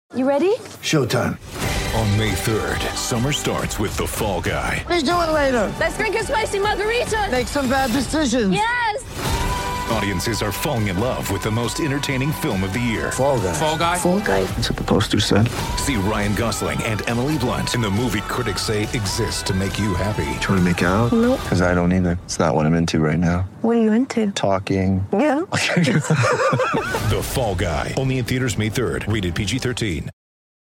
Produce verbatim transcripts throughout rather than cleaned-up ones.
You ready? Showtime. On May third, summer starts with The Fall Guy. Let's do it later. Let's drink a spicy margarita. Make some bad decisions. Yes! Audiences are falling in love with the most entertaining film of the year. Fall Guy. Fall Guy? Fall Guy. That's what the poster said. See Ryan Gosling and Emily Blunt in the movie critics say exists to make you happy. Trying to make it out? Nope. Because I don't either. It's not what I'm into right now. What are you into? Talking. Yeah. The Fall Guy. Only in theaters May third. Rated P G thirteen.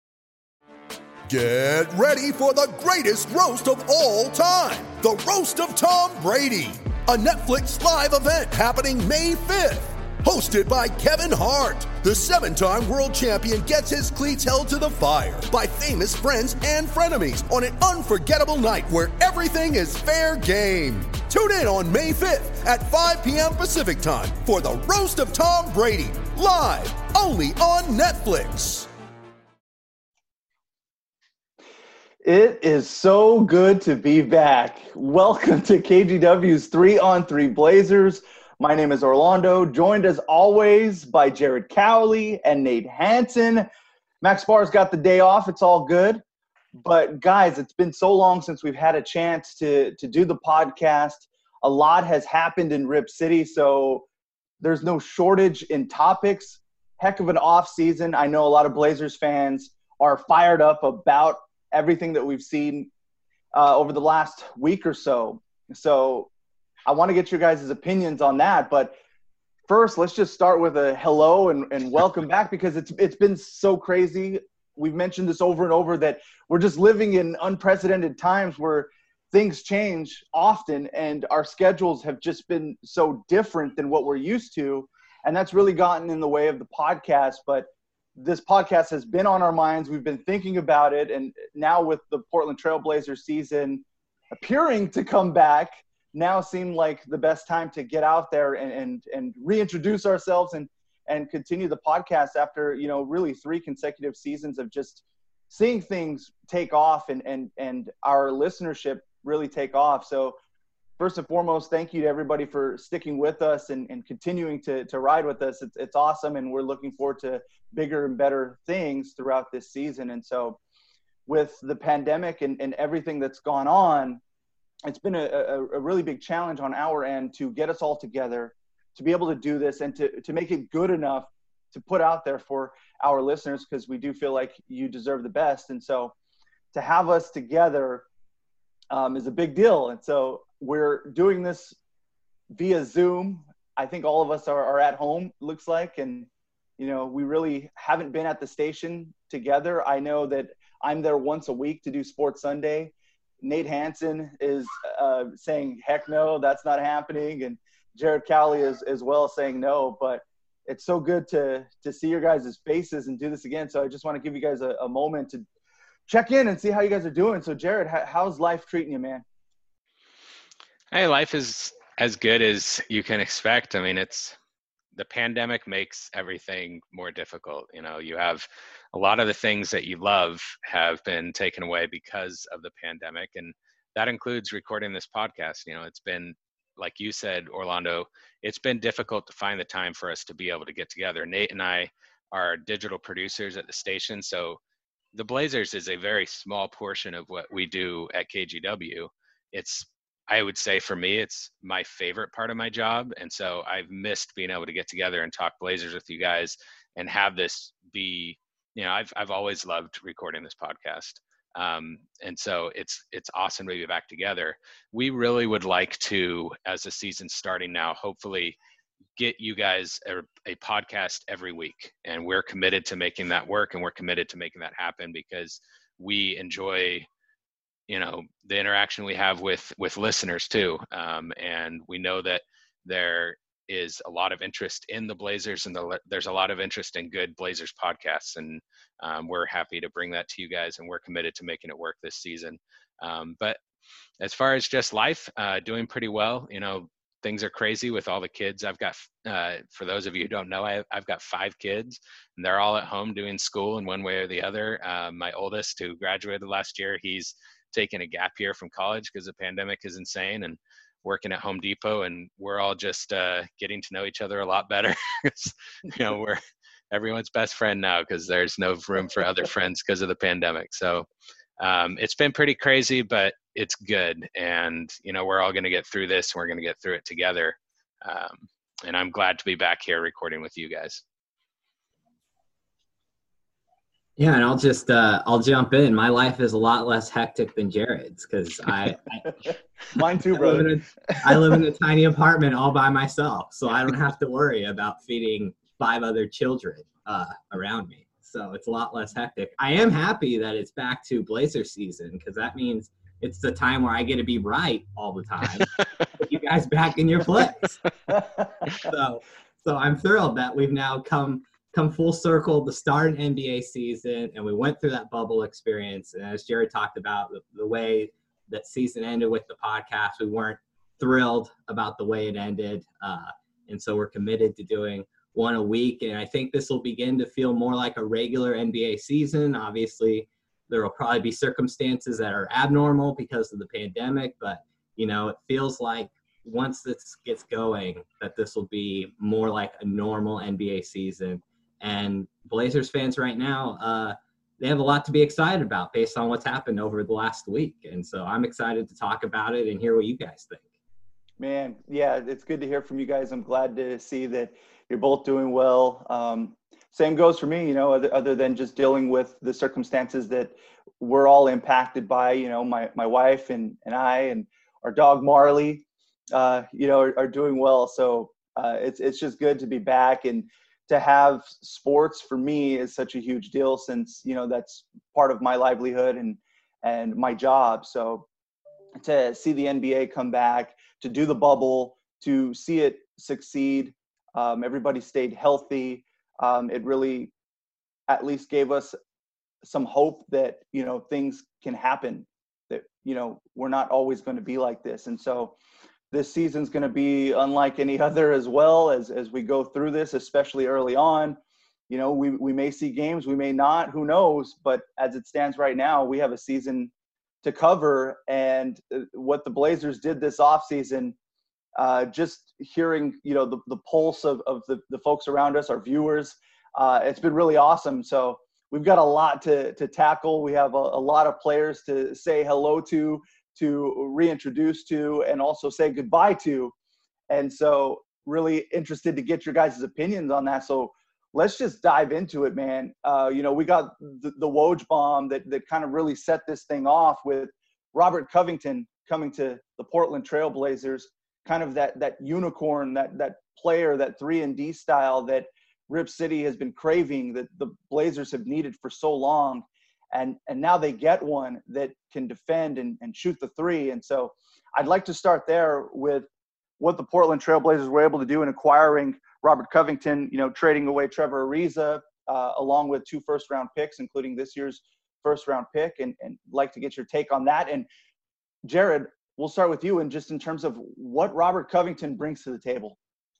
Get ready for the greatest roast of all time. The Roast of Tom Brady. A Netflix live event happening May fifth. Hosted by Kevin Hart. The seven-time world champion gets his cleats held to the fire by famous friends and frenemies on an unforgettable night where everything is fair game. Tune in on May fifth at five p.m. Pacific time for the Roast of Tom Brady. Live only on Netflix. It is so good to be back. Welcome to K G W's three on three Blazers. My name is Orlando, joined as always by Jared Cowley and Nate Hansen. Max Barr's got the day off. It's all good. But, guys, it's been so long since we've had a chance to, to do the podcast. A lot has happened in Rip City, so there's no shortage in topics. Heck of an off season. I know a lot of Blazers fans are fired up about everything that we've seen uh, over the last week or so. So I want to get your guys' opinions on that. But first, let's just start with a hello and, and welcome back, because it's it's been so crazy. We've mentioned this over and over that we're just living in unprecedented times where things change often and our schedules have just been so different than what we're used to. And that's really gotten in the way of the podcast. But this podcast has been on our minds. We've been thinking about it. And now with the Portland Trailblazers season appearing to come back, now seemed like the best time to get out there and, and, and reintroduce ourselves and, and continue the podcast after, you know, really three consecutive seasons of just seeing things take off and, and, and our listenership really take off. So first and foremost, thank you to everybody for sticking with us and, and continuing to, to ride with us. It's, it's awesome. And we're looking forward to bigger and better things throughout this season. And so with the pandemic and, and everything that's gone on, it's been a, a, a really big challenge on our end to get us all together, to be able to do this and to, to make it good enough to put out there for our listeners, because we do feel like you deserve the best. And so to have us together um, is a big deal. And so we're doing this via Zoom. I think all of us are, are at home, looks like. And, you know, we really haven't been at the station together. I know that I'm there once a week to do Sports Sunday. Nate Hansen is uh, saying, heck no, that's not happening. And Jared Cowley is as well saying no. But it's so good to to see your guys' faces and do this again. So I just want to give you guys a, a moment to check in and see how you guys are doing. So, Jared, how, how's life treating you, man? Hey, life is as good as you can expect. I mean, it's the pandemic makes everything more difficult. You know, you have a lot of the things that you love have been taken away because of the pandemic. And that includes recording this podcast. You know, it's been, like you said, Orlando, it's been difficult to find the time for us to be able to get together. Nate and I are digital producers at the station. So the Blazers is a very small portion of what we do at K G W. It's, I would say for me, it's my favorite part of my job. And so I've missed being able to get together and talk Blazers with you guys and have this be, you know, I've, I've always loved recording this podcast. Um, and so it's, it's awesome to be back together. We really would like to, as the season's starting now, hopefully get you guys a, a podcast every week. And we're committed to making that work, and we're committed to making that happen because we enjoy, you know, the interaction we have with, with listeners too. Um, and we know that there is a lot of interest in the Blazers, and the, there's a lot of interest in good Blazers podcasts. And um, we're happy to bring that to you guys, and we're committed to making it work this season. Um, but as far as just life, uh, doing pretty well. You know, things are crazy with all the kids. I've got, uh, for those of you who don't know, I, I've got five kids, and they're all at home doing school in one way or the other. Uh, my oldest, who graduated last year, he's taking a gap year from college because the pandemic is insane, and working at Home Depot, and we're all just uh, getting to know each other a lot better. You know, we're everyone's best friend now because there's no room for other friends because of the pandemic. So um, it's been pretty crazy, but it's good. And, you know, we're all going to get through this. And we're going to get through it together. Um, and I'm glad to be back here recording with you guys. Yeah, and I'll just uh, I'll jump in. My life is a lot less hectic than Jared's because I, I mine too, I brother. live, a, I live in a tiny apartment all by myself, so I don't have to worry about feeding five other children uh, around me. So it's a lot less hectic. I am happy that it's back to Blazer season because that means it's the time where I get to be right all the time. Put you guys back in your place. so so I'm thrilled that we've now come. come full circle to start an N B A season, and we went through that bubble experience. And as Jared talked about, the, the way that season ended with the podcast, we weren't thrilled about the way it ended. Uh, and so we're committed to doing one a week. And I think this will begin to feel more like a regular N B A season. Obviously, there will probably be circumstances that are abnormal because of the pandemic, but, you know, it feels like once this gets going, that this will be more like a normal N B A season. And Blazers fans right now, uh, they have a lot to be excited about based on what's happened over the last week. And so I'm excited to talk about it and hear what you guys think. Man, yeah, it's good to hear from you guys. I'm glad to see that you're both doing well. Um, same goes for me, you know, other, other than just dealing with the circumstances that we're all impacted by, you know, my, my wife and, and I and our dog Marley, uh, you know, are, are doing well. So uh, it's it's just good to be back, and to have sports for me is such a huge deal since, you know, that's part of my livelihood and, and my job. So to see the N B A come back, to do the bubble, to see it succeed, um, everybody stayed healthy. Um, it really at least gave us some hope that, you know, things can happen, that, you know, we're not always going to be like this. And so this season's going to be unlike any other as well as, as we go through this, especially early on. You know, we, we may see games, we may not, who knows, but as it stands right now, we have a season to cover. And what the Blazers did this offseason, uh, just hearing, you know, the, the pulse of, of the, the folks around us, our viewers, uh, it's been really awesome. So we've got a lot to, to tackle. We have a, a lot of players to say hello to, to reintroduce to, and also say goodbye to. And so really interested to get your guys' opinions on that. So let's just dive into it, man. Uh, you know, we got the, the Woj bomb that, that kind of really set this thing off with Robert Covington coming to the Portland Trail Blazers, kind of that, that unicorn, that, that player, that three and D style that Rip City has been craving, that the Blazers have needed for so long. And and now they get one that can defend and, and shoot the three. And so I'd like to start there with what the Portland Trail Blazers were able to do in acquiring Robert Covington, you know, trading away Trevor Ariza, uh, along with two first-round picks, including this year's first-round pick, and, and like to get your take on that. And Jared, we'll start with you, and just in terms of what Robert Covington brings to the table.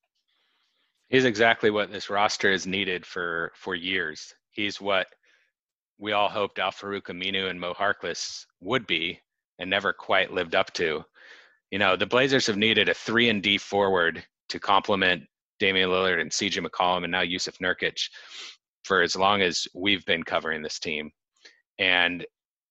He's exactly what this roster has needed for, for years. He's what we all hoped Al-Farouq Aminu and Mo Harkless would be and never quite lived up to. You know, the Blazers have needed a three and D forward to complement Damian Lillard and C J McCollum and now Yusuf Nurkic for as long as we've been covering this team. And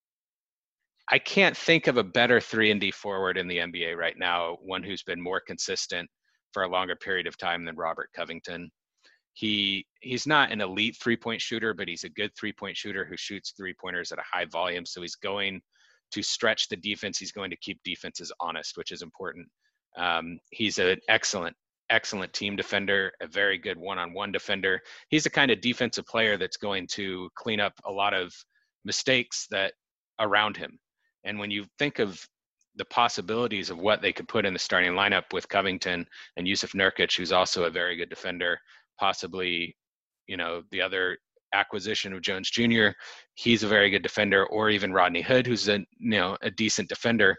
I can't think of a better three and D forward in the N B A right now, one who's been more consistent for a longer period of time than Robert Covington. He he's not an elite three-point shooter, but he's a good three-point shooter who shoots three-pointers at a high volume. So he's going to stretch the defense. He's going to keep defenses honest, which is important. Um, he's an excellent, excellent team defender, a very good one-on-one defender. He's the kind of defensive player that's going to clean up a lot of mistakes that around him. And when you think of the possibilities of what they could put in the starting lineup with Covington and Yusuf Nurkic, who's also a very good defender, possibly, you know, the other acquisition of Jones Junior, he's a very good defender, or even Rodney Hood, who's a, you know, a decent defender.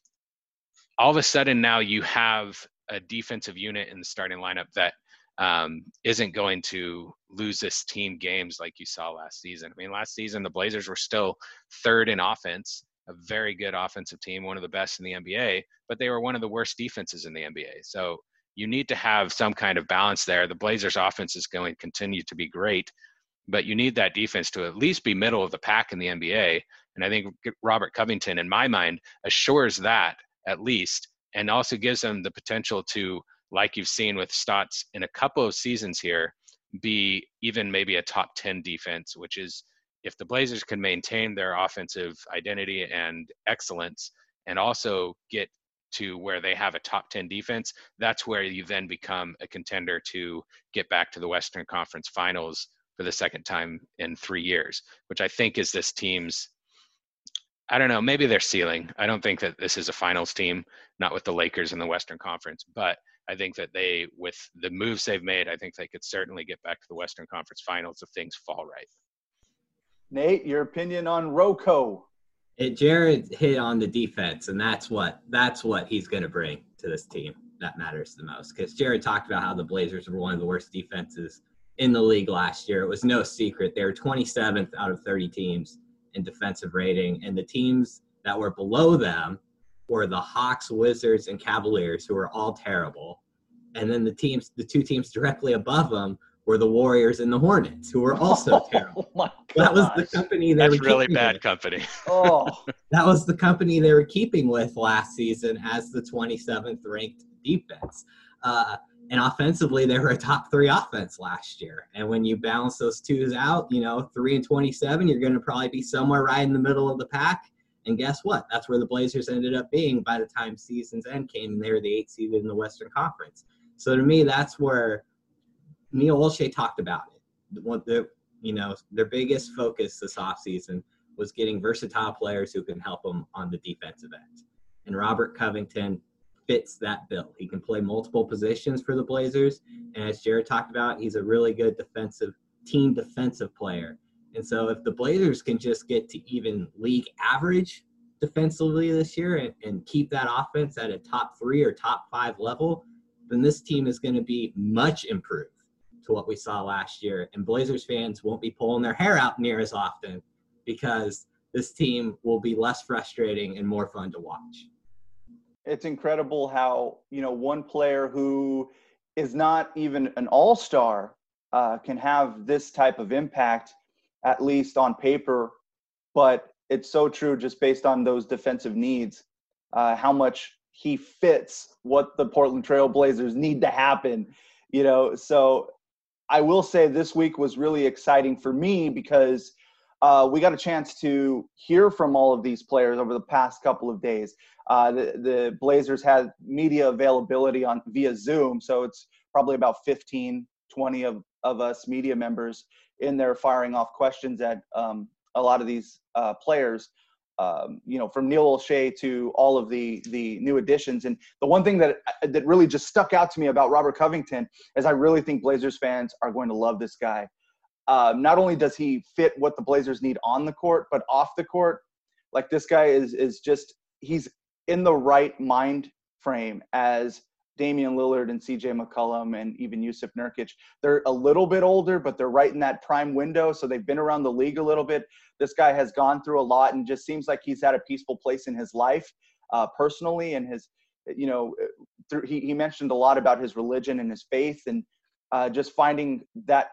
All of a sudden now you have a defensive unit in the starting lineup that um, isn't going to lose this team games like you saw last season. I mean, last season, the Blazers were still third in offense, a very good offensive team, one of the best in the N B A, but they were one of the worst defenses in the N B A. So you need to have some kind of balance there. The Blazers offense is going to continue to be great, but you need that defense to at least be middle of the pack in the N B A. And I think Robert Covington, in my mind, assures that at least, and also gives them the potential to, like you've seen with Stotts in a couple of seasons here, be even maybe a top ten defense, which is, if the Blazers can maintain their offensive identity and excellence and also get to where they have a top ten defense, that's where you then become a contender to get back to the Western Conference Finals for the second time in three years, which I think is this team's, I don't know, maybe their ceiling. I don't think that this is a finals team, not with the Lakers in the Western Conference, but I think that they, with the moves they've made, I think they could certainly get back to the Western Conference Finals if things fall right. Nate, your opinion on Rocco? It, Jared hit on the defense, and that's what that's what he's going to bring to this team. That matters the most, because Jared talked about how the Blazers were one of the worst defenses in the league last year. It was no secret. They were twenty-seventh out of thirty teams in defensive rating, and the teams that were below them were the Hawks, Wizards, and Cavaliers, who were all terrible. And then the teams, the two teams directly above them were the Warriors and the Hornets, who were also oh, terrible. My that was the company they That's were really keeping bad with. company. Oh, That was the company they were keeping with last season as the twenty-seventh ranked defense. Uh, and offensively, they were a top three offense last year. And when you balance those twos out, you know, three and twenty-seven, you're going to probably be somewhere right in the middle of the pack. And guess what? That's where the Blazers ended up being by the time season's end came, and they were the eighth seed in the Western Conference. So to me, that's where Neil Olshey talked about it. What the, you know, their biggest focus this offseason was getting versatile players who can help them on the defensive end. And Robert Covington fits that bill. He can play multiple positions for the Blazers. And as Jared talked about, he's a really good defensive, team defensive player. And so if the Blazers can just get to even league average defensively this year and, and keep that offense at a top three or top five level, then this team is going to be much improved to what we saw last year. And Blazers fans won't be pulling their hair out near as often because this team will be less frustrating and more fun to watch. It's incredible how, you know, one player who is not even an all-star uh, can have this type of impact, at least on paper, but it's so true just based on those defensive needs, uh, how much he fits what the Portland Trail Blazers need to happen, you know. So I will say this week was really exciting for me because uh, we got a chance to hear from all of these players over the past couple of days. Uh, the, the Blazers had media availability on via Zoom, so it's probably about fifteen, twenty of, of us media members in there firing off questions at um, a lot of these uh, players, um, you know, from Neil Olshey to all of the the new additions. And the one thing that that really just stuck out to me about Robert Covington is I really think Blazers fans are going to love this guy. Uh, not only does he fit what the Blazers need on the court, but off the court, like this guy is is just he's in the right mind frame as Damian Lillard and C J McCollum and even Yusuf Nurkic. They're a little bit older, but they're right in that prime window, so they've been around the league a little bit. This guy has gone through a lot and just seems like he's had a peaceful place in his life uh, personally, and his, you know, through, he, he mentioned a lot about his religion and his faith and uh, just finding that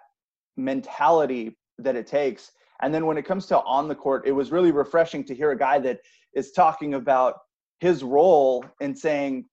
mentality that it takes. And then when it comes to on the court, it was really refreshing to hear a guy that is talking about his role and saying,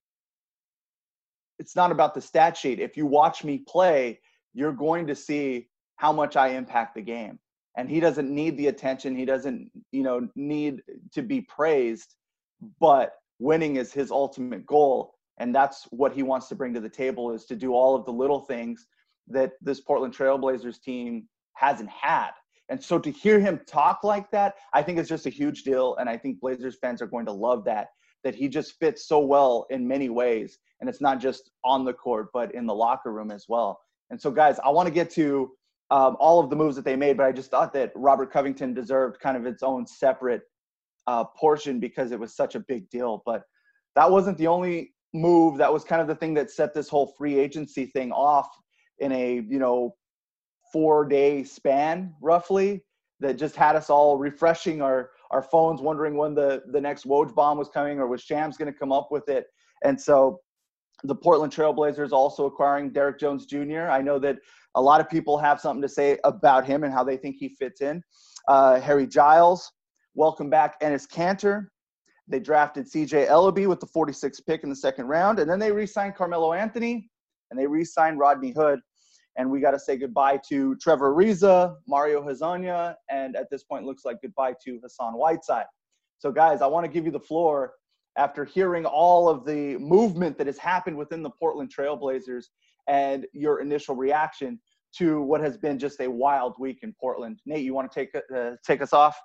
it's not about the stat sheet. If you watch me play, you're going to see how much I impact the game. And he doesn't need the attention. He doesn't, you know, need to be praised, but winning is his ultimate goal. And that's what he wants to bring to the table, is to do all of the little things that this Portland Trail Blazers team hasn't had. And so to hear him talk like that, I think it's just a huge deal. And I think Blazers fans are going to love that, that he just fits so well in many ways. And it's not just on the court, but in the locker room as well. And so, guys, I want to get to um, all of the moves that they made, but I just thought that Robert Covington deserved kind of its own separate uh, portion because it was such a big deal. But that wasn't the only move. That was kind of the thing that set this whole free agency thing off in a, you know, four-day span, roughly, that just had us all refreshing our, our phones, wondering when the, the next Woj bomb was coming or was Shams going to come up with it. And so The Portland Trailblazers also acquiring Derek Jones Junior I know that a lot of people have something to say about him and how they think he fits in. Uh, Harry Giles, welcome back Enes Kanter. They drafted C J Ellaby with the forty-sixth pick in the second round, and then they re-signed Carmelo Anthony, and they re-signed Rodney Hood. And we got to say goodbye to Trevor Ariza, Mario Hezonja, and at this point looks like goodbye to Hassan Whiteside. So, guys, I want to give you the floor after hearing all of the movement that has happened within the Portland Trailblazers and your initial reaction to what has been just a wild week in Portland. Nate, you want to take uh, take us off?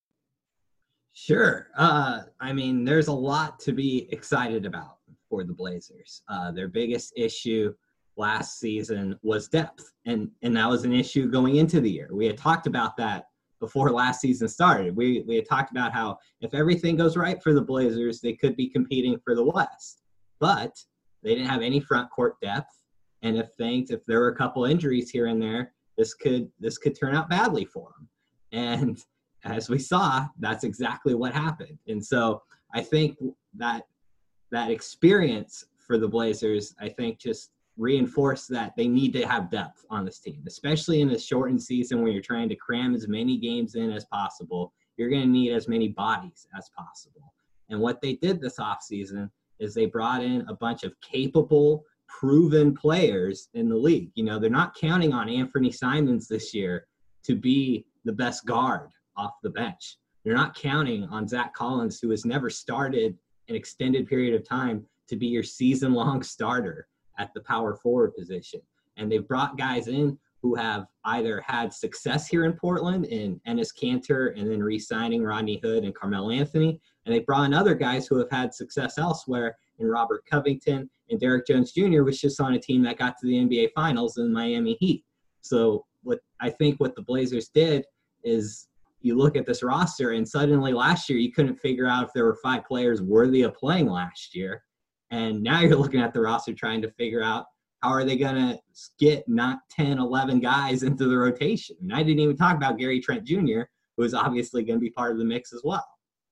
Sure. Uh, I mean, there's a lot to be excited about for the Blazers. Uh, their biggest issue last season was depth, and and that was an issue going into the year. We had talked about that before last season started. We we had talked about how if everything goes right for the Blazers, they could be competing for the West. But they didn't have any front court depth, and if things if there were a couple injuries here and there, this could this could turn out badly for them. And as we saw, that's exactly what happened. And so I think that that experience for the Blazers, I think, just reinforced that they need to have depth on this team, especially in a shortened season where you're trying to cram as many games in as possible. You're going to need as many bodies as possible. And what they did this offseason is they brought in a bunch of capable, proven players in the league. You know, they're not counting on Anthony Simons this year to be the best guard off the bench. They're not counting on Zach Collins, who has never started an extended period of time, to be your season-long starter at the power forward position. And they've brought guys in who have either had success here in Portland in Enes Kanter and then re-signing Rodney Hood and Carmelo Anthony. And they've brought in other guys who have had success elsewhere in Robert Covington, and Derek Jones Junior was just on a team that got to the N B A Finals in Miami Heat. So what I think what the Blazers did is you look at this roster, and suddenly last year you couldn't figure out if there were five players worthy of playing last year. And now you're looking at the roster trying to figure out how are they going to get not ten, eleven guys into the rotation. And I didn't even talk about Gary Trent Junior, who is obviously going to be part of the mix as well.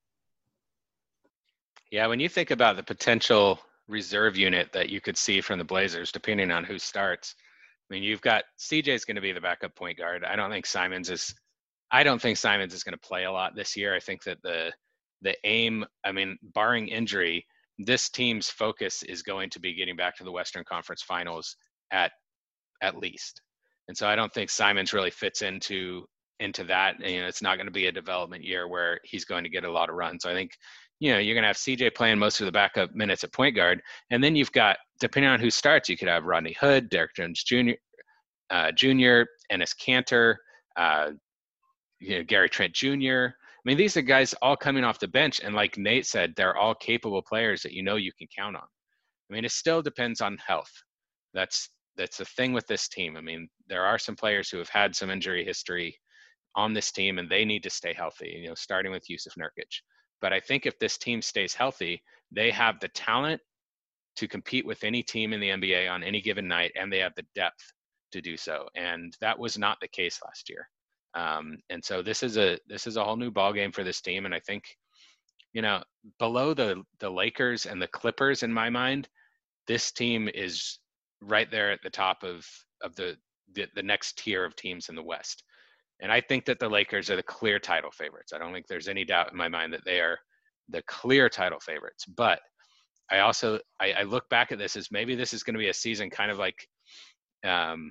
Yeah, when you think about the potential reserve unit that you could see from the Blazers, depending on who starts, I mean, you've got C J's going to be the backup point guard. I don't think Simons is I don't think Simons is going to play a lot this year. I think that the the aim, I mean, barring injury, this team's focus is going to be getting back to the Western Conference Finals at at least. And so I don't think Simons really fits into into that. And, you know, it's not going to be a development year where he's going to get a lot of runs. So I think, you know, you're going to have C J playing most of the backup minutes at point guard. And then you've got, depending on who starts, you could have Rodney Hood, Derek Jones Junior, uh, Junior, Enes Kanter, uh, you know, Gary Trent Junior I mean, these are guys all coming off the bench. And like Nate said, they're all capable players that you know you can count on. I mean, it still depends on health. That's that's the thing with this team. I mean, there are some players who have had some injury history on this team, and they need to stay healthy, you know, starting with Yusuf Nurkic. But I think if this team stays healthy, they have the talent to compete with any team in the N B A on any given night, and they have the depth to do so. And that was not the case last year. Um, and so this is a this is a whole new ball game for this team. And I think, you know, below the the Lakers and the Clippers, in my mind, this team is right there at the top of of the the, the next tier of teams in the West. And I think that the Lakers are the clear title favorites. I don't think there's any doubt in my mind that they are the clear title favorites. But I also I, I look back at this as maybe this is going to be a season kind of like um,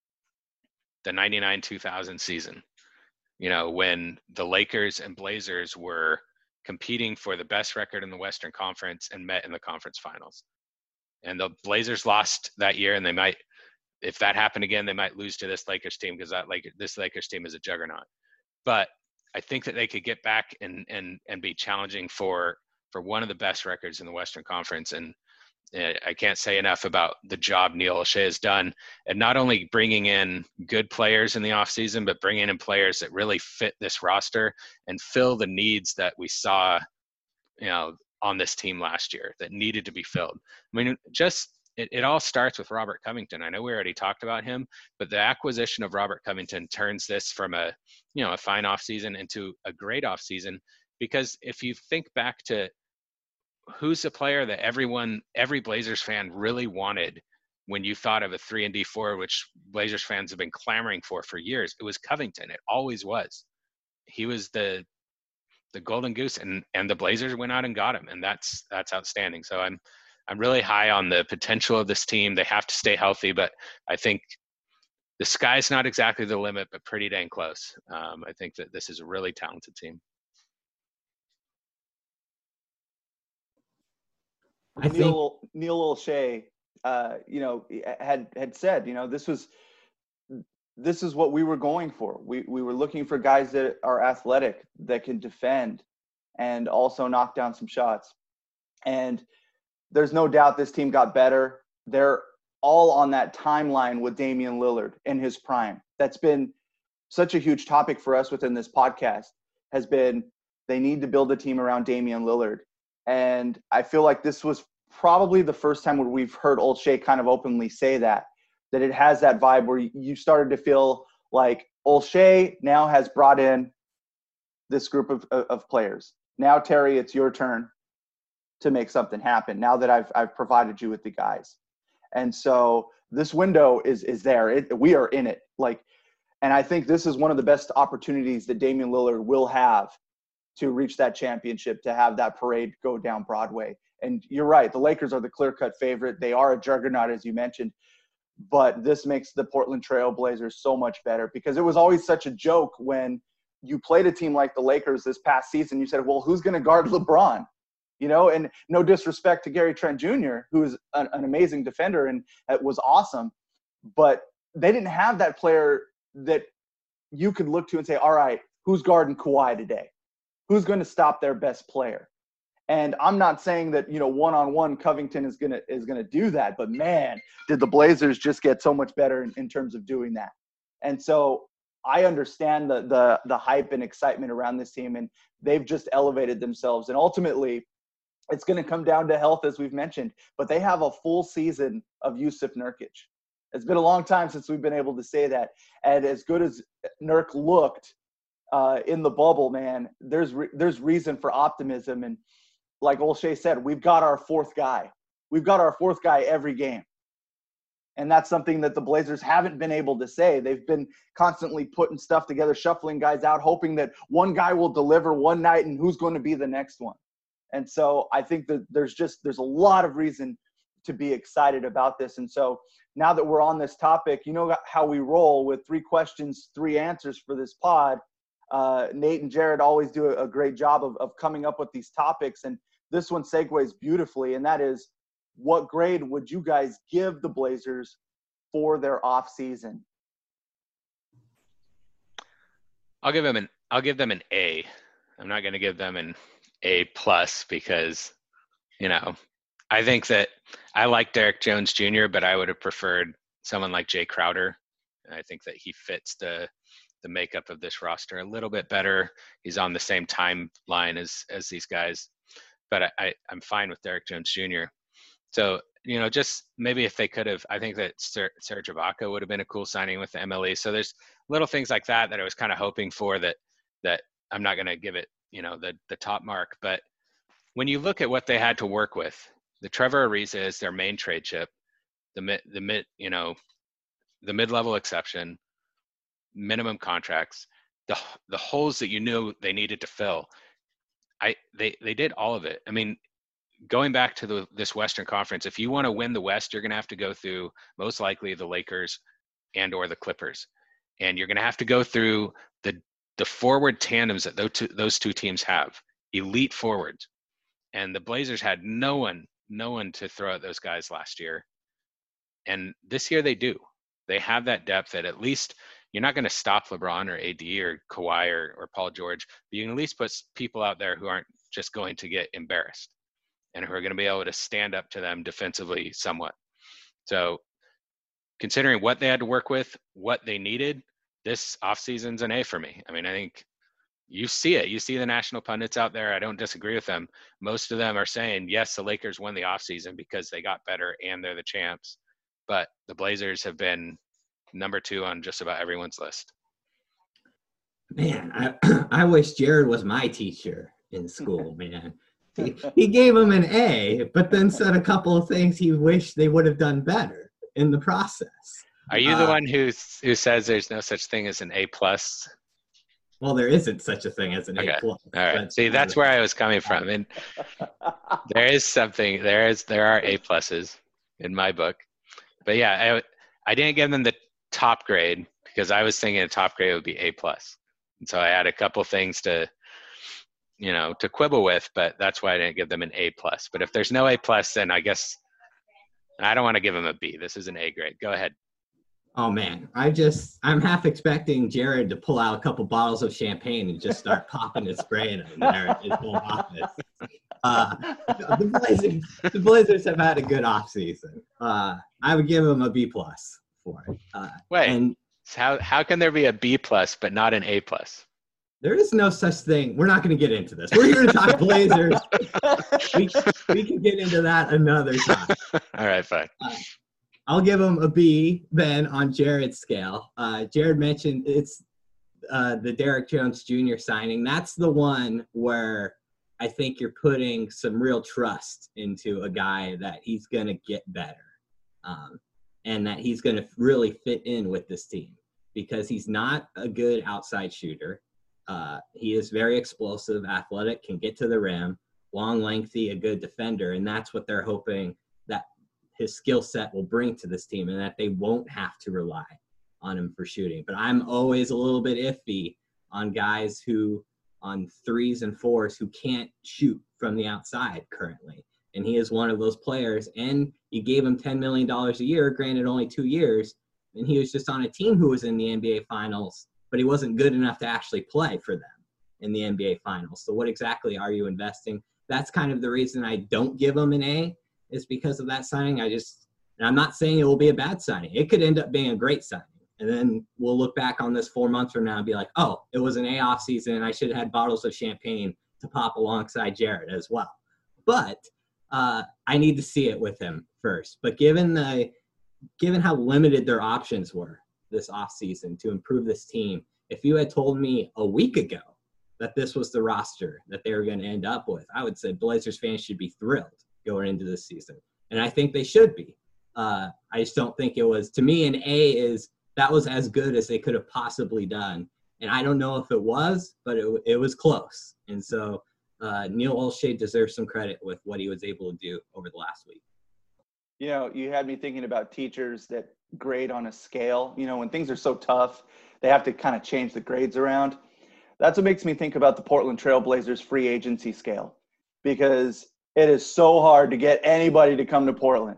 the ninety-nine two thousand season. You know, when the Lakers and Blazers were competing for the best record in the Western Conference and met in the conference finals. And the Blazers lost that year, and they might, if that happened again, they might lose to this Lakers team because that like this Lakers team is a juggernaut. But I think that they could get back and and and be challenging for for one of the best records in the Western Conference. And I can't say enough about the job Neil O'Shea has done, and not only bringing in good players in the offseason, but bringing in players that really fit this roster and fill the needs that we saw, you know, on this team last year that needed to be filled. I mean, just it, it all starts with Robert Covington. I know we already talked about him, but the acquisition of Robert Covington turns this from a, you know, a fine offseason into a great offseason. Because if you think back to who's the player that everyone, every Blazers fan really wanted when you thought of a three and D forward, which Blazers fans have been clamoring for for years? It was Covington. It always was. He was the the golden goose, and and the Blazers went out and got him, and that's that's outstanding. So I'm I'm really high on the potential of this team. They have to stay healthy, but I think the sky's not exactly the limit, but pretty dang close. Um, I think that this is a really talented team. I think Neil Neil Olshey, uh, you know, had had said, you know, this was this is what we were going for. We we were looking for guys that are athletic, that can defend, and also knock down some shots. And there's no doubt this team got better. They're all on that timeline with Damian Lillard in his prime. That's been such a huge topic for us within this podcast, has been they need to build a team around Damian Lillard. And I feel like this was probably the first time where we've heard Olshey kind of openly say that, that it has that vibe where you started to feel like Olshey now has brought in this group of, of players. Now, Terry, it's your turn to make something happen now that I've I've provided you with the guys. And so this window is is there. It, we are in it. Like, and I think this is one of the best opportunities that Damian Lillard will have to reach that championship, to have that parade go down Broadway. And you're right, the Lakers are the clear-cut favorite. They are a juggernaut, as you mentioned. But this makes the Portland Trail Blazers so much better, because it was always such a joke when you played a team like the Lakers this past season. You said, well, who's going to guard LeBron? You know, and no disrespect to Gary Trent Junior, who is an, an amazing defender and was awesome. But they didn't have that player that you could look to and say, all right, who's guarding Kawhi today? Who's going to stop their best player? And I'm not saying that, you know, one-on-one Covington is going to is going to do that. But, man, did the Blazers just get so much better in, in terms of doing that. And so I understand the, the the hype and excitement around this team, and they've just elevated themselves. And ultimately, it's going to come down to health, as we've mentioned. But they have a full season of Yusuf Nurkic. It's been a long time since we've been able to say that. And as good as Nurk looked uh, in the bubble, man, there's re- there's reason for optimism. And like Olshey said, we've got our fourth guy. We've got our fourth guy every game. And that's something that the Blazers haven't been able to say. They've been constantly putting stuff together, shuffling guys out, hoping that one guy will deliver one night and who's going to be the next one. And so I think that there's just there's a lot of reason to be excited about this. And so now that we're on this topic, you know how we roll with three questions, three answers for this pod. Uh, Nate and Jared always do a, a great job of, of coming up with these topics. And this one segues beautifully, and that is, what grade would you guys give the Blazers for their off season? I'll give them an I'll give them an A. I'm not going to give them an A plus, because, you know, I think that I like Derek Jones Junior, but I would have preferred someone like Jay Crowder. I think that he fits the the makeup of this roster a little bit better. He's on the same timeline as as these guys, but I, I I'm fine with Derek Jones Junior So, you know, just maybe if they could have, I think that Ser- Serge Ibaka would have been a cool signing with the M L E. So there's little things like that that I was kind of hoping for, that that I'm not going to give it, you know, the the top mark. But when you look at what they had to work with, the Trevor Ariza is their main trade chip, the mid, the mid, you know, the mid-level exception, minimum contracts, the the holes that you knew they needed to fill. I they they did all of it. I mean, going back to the, this Western Conference, if you want to win the West, you're going to have to go through most likely the Lakers and or the Clippers. And you're going to have to go through the the forward tandems that those two, those two teams have, elite forwards. And the Blazers had no one, no one to throw at those guys last year. And this year they do. They have that depth that at least you're not going to stop LeBron or A D or Kawhi or, or Paul George, but you can at least put people out there who aren't just going to get embarrassed and who are going to be able to stand up to them defensively somewhat. So considering what they had to work with, what they needed, this offseason's an A for me. I mean, I think you see it. You see the national pundits out there. I don't disagree with them. Most of them are saying, yes, the Lakers won the offseason because they got better and they're the champs. But the Blazers have been number two on just about everyone's list. Man, I, I wish Jared was my teacher in school, man. he, he gave him an A, but then said a couple of things he wished they would have done better in the process. Are you the Uh, one who who says there's no such thing as an A plus? Well, there isn't such a thing as an Okay. A plus. All right. See, that's where I was coming from, and there is something. There is there are A pluses in my book, but yeah, I I didn't give them the top grade because I was thinking a top grade would be A plus, and so I had a couple things to, you know, to quibble with, but that's why I didn't give them an A plus. But if there's no A plus, then I guess I don't want to give them a B. This is an A grade. Go ahead. Oh man, I just I'm half expecting Jared to pull out a couple bottles of champagne and just start popping and spraying them there at his home office. Uh, the Blazers, the Blazers have had a good offseason. Uh, I would give them a B plus for it. Uh, Wait, and so how how can there be a B plus but not an A plus? there is no such thing. We're not going to get into this. We're here to talk Blazers. We, we can get into that another time. All right, fine. Uh, I'll give him a B then on Jared's scale. Uh, Jared mentioned it's uh, the Derek Jones Junior signing. That's the one where I think you're putting some real trust into a guy that he's going to get better um, and that he's going to really fit in with this team because he's not a good outside shooter. Uh, he is very explosive, athletic, can get to the rim, long, lengthy, a good defender, and that's what they're hoping that his skill set will bring to this team and that they won't have to rely on him for shooting. But I'm always a little bit iffy on guys who, on threes and fours, who can't shoot from the outside currently. And he is one of those players. And you gave him ten million dollars a year, granted only two years, and he was just on a team who was in the N B A Finals, but he wasn't good enough to actually play for them in the N B A Finals. So what exactly are you investing? That's kind of the reason I don't give him an A. Is because of that signing. I just, and I'm not saying it will be a bad signing. It could end up being a great signing. And then we'll look back on this four months from now and be like, oh, it was an A off season and I should have had bottles of champagne to pop alongside Jared as well. But uh, I need to see it with him first. But given the, given how limited their options were this off season to improve this team, if you had told me a week ago that this was the roster that they were going to end up with, I would say Blazers fans should be thrilled going into this season. And I think they should be. Uh, I just don't think it was, to me, an A is, that was as good as they could have possibly done. And I don't know if it was, but it, it was close. And so uh, Neil Olshey deserves some credit with what he was able to do over the last week. You know, you had me thinking about teachers that grade on a scale. You know, when things are so tough, they have to kind of change the grades around. That's what makes me think about the Portland Trail Blazers free agency scale, because it is so hard to get anybody to come to Portland.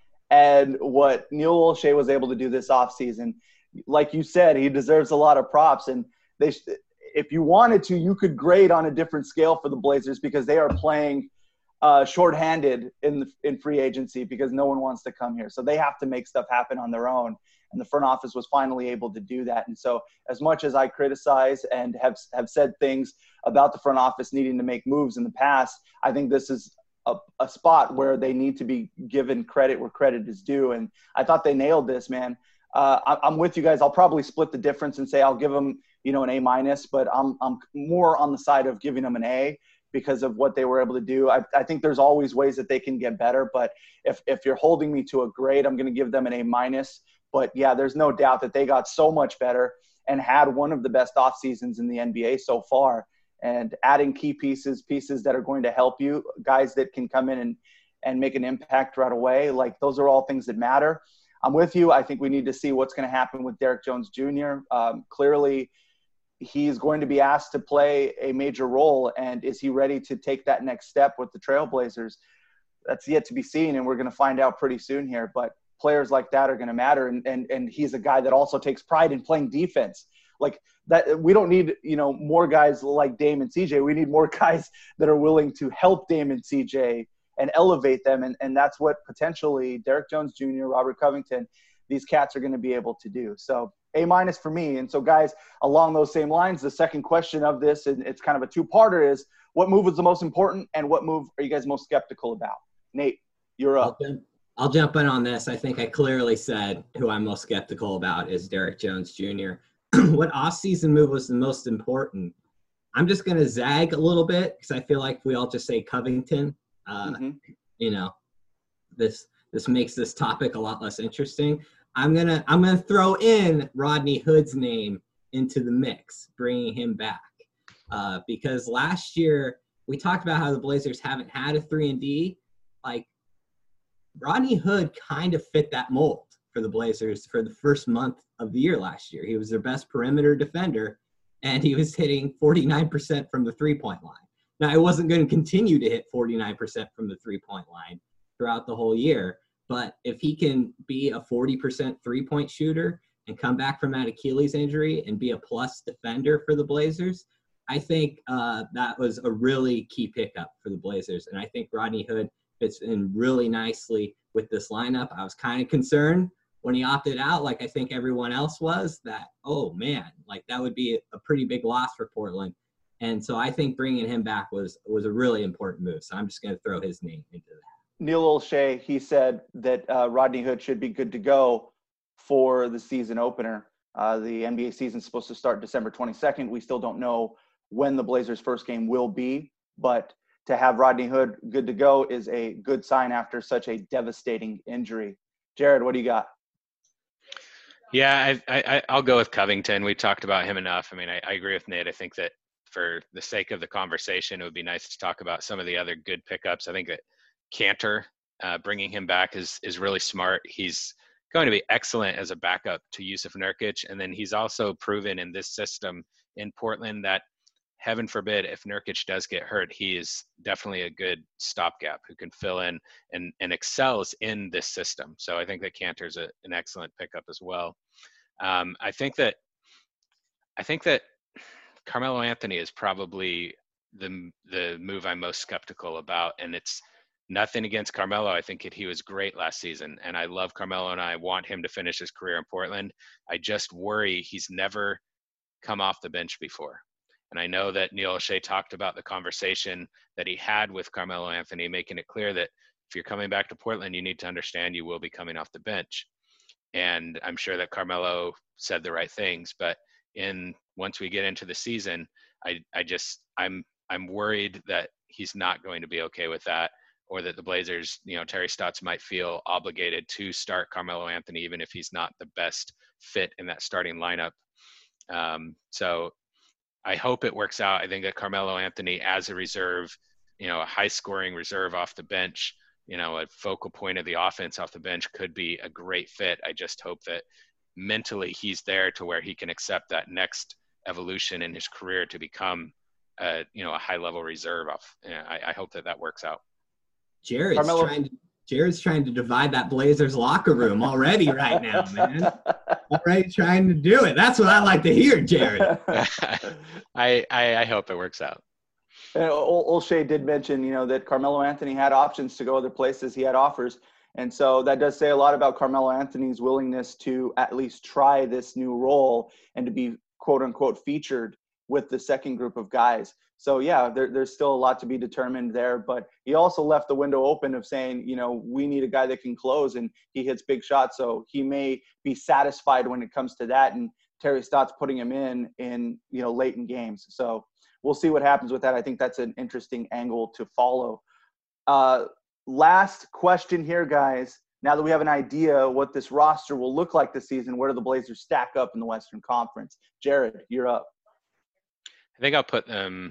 And what Neil Olshey was able to do this offseason, like you said, he deserves a lot of props. And they, if you wanted to, you could grade on a different scale for the Blazers because they are playing uh, shorthanded in the, in free agency because no one wants to come here. So they have to make stuff happen on their own. And the front office was finally able to do that. And so as much as I criticize and have have said things about the front office needing to make moves in the past, I think this is a, a spot where they need to be given credit where credit is due. And I thought they nailed this, man. Uh, I, I'm with you guys. I'll probably split the difference and say I'll give them, you know, an A minus, but I'm I'm more on the side of giving them an A because of what they were able to do. I, I think there's always ways that they can get better, but if if you're holding me to a grade, I'm going to give them an A minus. But, yeah, there's no doubt that they got so much better and had one of the best off seasons in the N B A so far. And adding key pieces, pieces that are going to help you, guys that can come in and, and make an impact right away, like those are all things that matter. I'm with you. I think we need to see what's going to happen with Derek Jones Junior Um, clearly, he's going to be asked to play a major role. And is he ready to take that next step with the Trailblazers? That's yet to be seen, and we're going to find out pretty soon here. But players like that are going to matter. And, and, and he's a guy that also takes pride in playing defense. Like that, we don't need, you know, more guys like Dame and C J. We need more guys that are willing to help Dame and C J and elevate them. And, and that's what potentially Derek Jones Junior, Robert Covington, these cats are going to be able to do. So A minus for me. And so guys, along those same lines, the second question of this, and it's kind of a two-parter, is what move was the most important and what move are you guys most skeptical about? Nate, you're up. Okay. I'll jump in on this. I think I clearly said who I'm most skeptical about is Derek Jones Junior What off-season move was the most important? I'm just going to zag a little bit because I feel like if we all just say Covington, uh, mm-hmm. you know, this this makes this topic a lot less interesting. I'm gonna I'm gonna throw in Rodney Hood's name into the mix, bringing him back uh, because last year we talked about how the Blazers haven't had a three and D. Like Rodney Hood kind of fit that mold for the Blazers for the first month of the year last year. He was their best perimeter defender, and he was hitting forty-nine percent from the three-point line. Now, it wasn't going to continue to hit forty-nine percent from the three-point line throughout the whole year, but if he can be a forty percent three-point shooter and come back from that Achilles injury and be a plus defender for the Blazers, I think uh, that was a really key pickup for the Blazers. And I think Rodney Hood fits in really nicely with this lineup. I was kind of concerned when he opted out, like I think everyone else was, that, oh, man, like that would be a pretty big loss for Portland. And so I think bringing him back was was a really important move. So I'm just going to throw his name into that. Neil Olshey, he said that uh, Rodney Hood should be good to go for the season opener. Uh, the N B A season is supposed to start December twenty-second. We still don't know when the Blazers' first game will be, but to have Rodney Hood good to go is a good sign after such a devastating injury. Jared, what do you got? Yeah, I, I, I'll go with Covington. We talked about him enough. I mean, I, I agree with Nate. I think that for the sake of the conversation, it would be nice to talk about some of the other good pickups. I think that Kanter, uh, bringing him back is is really smart. He's going to be excellent as a backup to Jusuf Nurkic. And then he's also proven in this system in Portland that, heaven forbid, if Nurkic does get hurt, he is definitely a good stopgap who can fill in and, and excels in this system. So I think that Kanter's a, an excellent pickup as well. Um, I think that I think that Carmelo Anthony is probably the the move I'm most skeptical about, and it's nothing against Carmelo. I think that he was great last season, and I love Carmelo, and I want him to finish his career in Portland. I just worry he's never come off the bench before. And I know that Neil Olshey talked about the conversation that he had with Carmelo Anthony, making it clear that if you're coming back to Portland, you need to understand you will be coming off the bench. And I'm sure that Carmelo said the right things, but in once we get into the season, I, I just I'm I'm worried that he's not going to be okay with that, or that the Blazers, you know, Terry Stotts might feel obligated to start Carmelo Anthony even if he's not the best fit in that starting lineup. Um, so I hope it works out. I think that Carmelo Anthony as a reserve, you know, a high scoring reserve off the bench, you know, a focal point of the offense off the bench could be a great fit. I just hope that mentally he's there to where he can accept that next evolution in his career to become a, you know, a high level reserve off. You know, I, I hope that that works out. Jared's Carmelo. trying to Jared's trying to divide that Blazers locker room already right now, man. Already trying to do it. That's what I like to hear, Jared. I, I I hope it works out. And Olshey did mention, you know, that Carmelo Anthony had options to go other places. He had offers. And so that does say a lot about Carmelo Anthony's willingness to at least try this new role and to be, quote unquote, featured with the second group of guys. So, yeah, there, there's still a lot to be determined there. But he also left the window open of saying, you know, we need a guy that can close, and he hits big shots. So he may be satisfied when it comes to that. And Terry Stotts putting him in, in, you know, late in games. So we'll see what happens with that. I think that's an interesting angle to follow. Uh, last question here, guys. Now that we have an idea what this roster will look like this season, where do the Blazers stack up in the Western Conference? Jared, you're up. I think I'll put them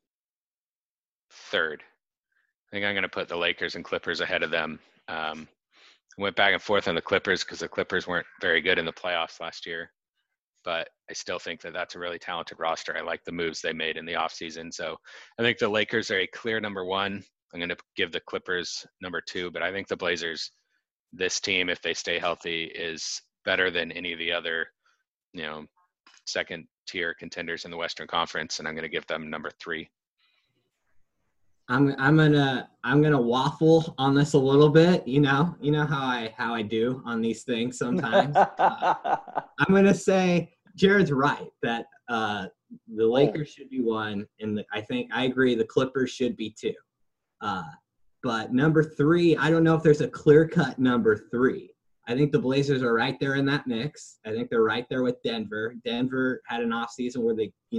third. I think I'm going to put the Lakers and Clippers ahead of them. Um, I went back and forth on the Clippers because the Clippers weren't very good in the playoffs last year. But I still think that that's a really talented roster. I like the moves they made in the offseason. So I think the Lakers are a clear number one. I'm going to give the Clippers number two. But I think the Blazers, this team, if they stay healthy, is better than any of the other, you know, second tier contenders in the Western Conference, and I'm going to give them number three. I'm I'm gonna I'm gonna waffle on this a little bit. You know, you know how I how I do on these things sometimes. uh, I'm gonna say Jared's right that uh, the Lakers should be one, and the, I think I agree the Clippers should be two. Uh, but number three, I don't know if there's a clear-cut number three. I think the Blazers are right there in that mix. I think they're right there with Denver. Denver had an offseason where they, you know,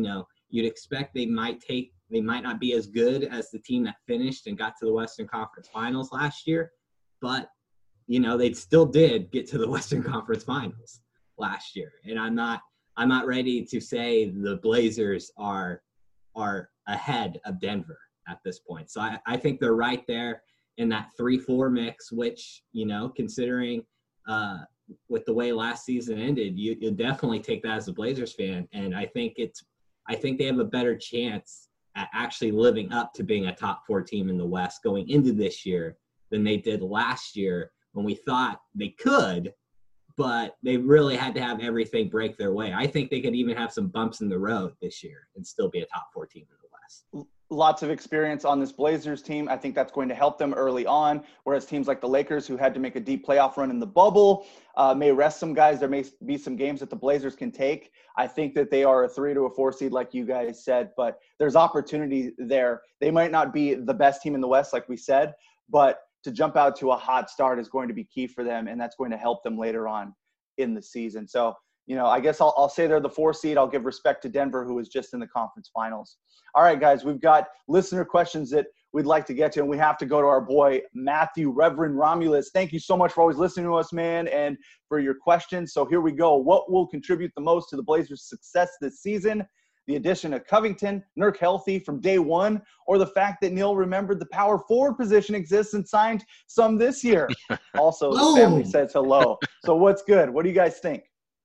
you'd expect they might take, they might not be as good as the team that finished and got to the Western Conference Finals last year, but, you know, they still did get to the Western Conference Finals last year. And I'm not, I'm not ready to say the Blazers are, are ahead of Denver at this point. So I, I think they're right there in that three four mix, which, you know, considering uh, with the way last season ended, you, you'll definitely take that as a Blazers fan. And I think it's, I think they have a better chance at actually living up to being a top four team in the West going into this year than they did last year when we thought they could, but they really had to have everything break their way. I think they could even have some bumps in the road this year and still be a top four team in the West. Lots of experience on this Blazers team. I think that's going to help them early on, whereas teams like the Lakers, who had to make a deep playoff run in the bubble, uh, may rest some guys. There may be some games that the Blazers can take. I think that they are a three to a four seed, like you guys said, but there's opportunity there. They might not be the best team in the West, like we said, but to jump out to a hot start is going to be key for them, and that's going to help them later on in the season. So, you know, I guess I'll, I'll say they're the four seed. I'll give respect to Denver, who was just in the conference finals. All right, guys, we've got listener questions that we'd like to get to, and we have to go to our boy, Matthew Reverend Romulus. Thank you so much for always listening to us, man, and for your questions. So here we go. What will contribute the most to the Blazers' success this season? The addition of Covington, Nurk healthy from day one, or the fact that Neil remembered the power forward position exists and signed some this year? Also, the family says hello. So what's good? What do you guys think?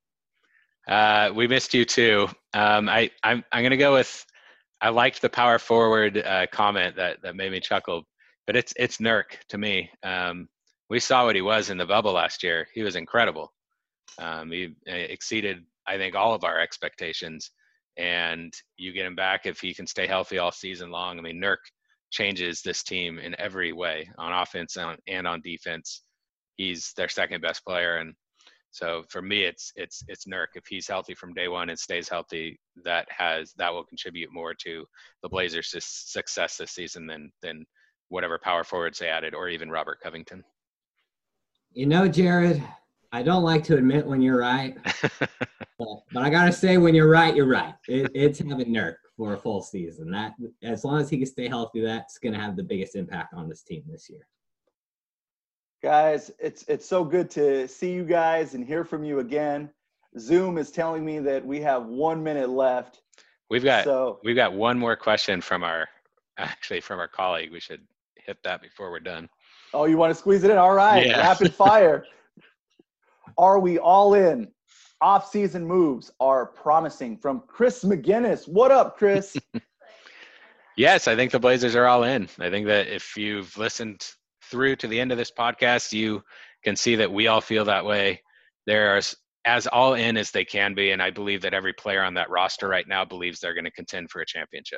Uh, we missed you too. Um, I, I'm I'm gonna go with. I liked the power forward uh, comment that that made me chuckle, but it's it's Nurk to me. Um, we saw what he was in the bubble last year. He was incredible. Um, he exceeded, I think, all of our expectations. And you get him back if he can stay healthy all season long. I mean, Nurk changes this team in every way, on offense and on defense. He's their second best player, and so for me, it's it's it's Nurk. If he's healthy from day one and stays healthy, that has that will contribute more to the Blazers' success this season than than whatever power forwards they added, or even Robert Covington. You know, Jared, I don't like to admit when you're right, but, but I gotta say, when you're right, you're right. It, it's having Nurk for a full season. That, as long as he can stay healthy, that's gonna have the biggest impact on this team this year. Guys, it's it's so good to see you guys and hear from you again. Zoom is telling me that we have one minute left. We've got so, we've got one more question from our actually from our colleague. We should hit that before we're done. Oh, you want to squeeze it in? All right, yeah. Rapid fire. Are we all in? Off-season moves are promising from Chris McGinnis. What up, Chris? Yes, I think the Blazers are all in. I think that if you've listened through to the end of this podcast, you can see that we all feel that way. They're as, as all in as they can be, and I believe that every player on that roster right now believes they're going to contend for a championship.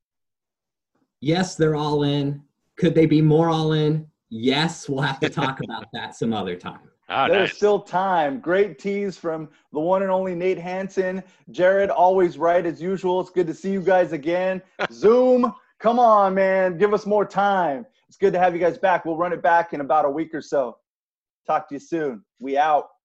Yes, they're all in. Could they be more all in? Yes, we'll have to talk about that some other time. Oh, There's nice. still time. Great tease from the one and only Nate Hansen. Jared, always right as usual. It's good to see you guys again. Zoom, come on, man. Give us more time. It's good to have you guys back. We'll run it back in about a week or so. Talk to you soon. We out.